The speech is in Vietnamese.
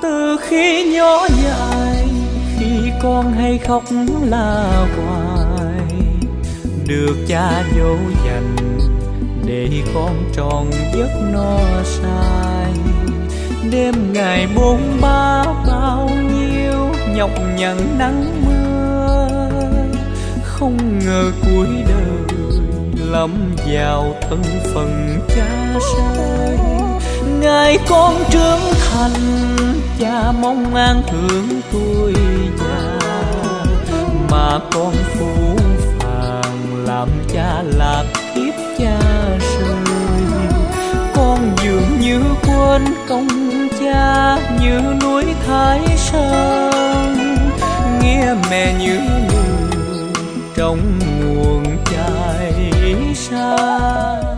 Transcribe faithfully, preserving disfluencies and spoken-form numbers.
Từ khi nhỏ dại, khi con hay khóc la hoài, được cha dỗ dành để con tròn giấc no say. Đêm ngày bôn ba bao nhiêu nhọc nhằn nắng mưa, không ngờ cuối đời lắm vào thân phận cha rơi. Ngày con trưởng thành, cha mong an hưởng tuổi già, mà con phũ phàng làm cha lạc kiếp cha rơi. Con dường như quên công cha như núi Thái Sơn, nghĩa mẹ như người trong nguồn chảy xa.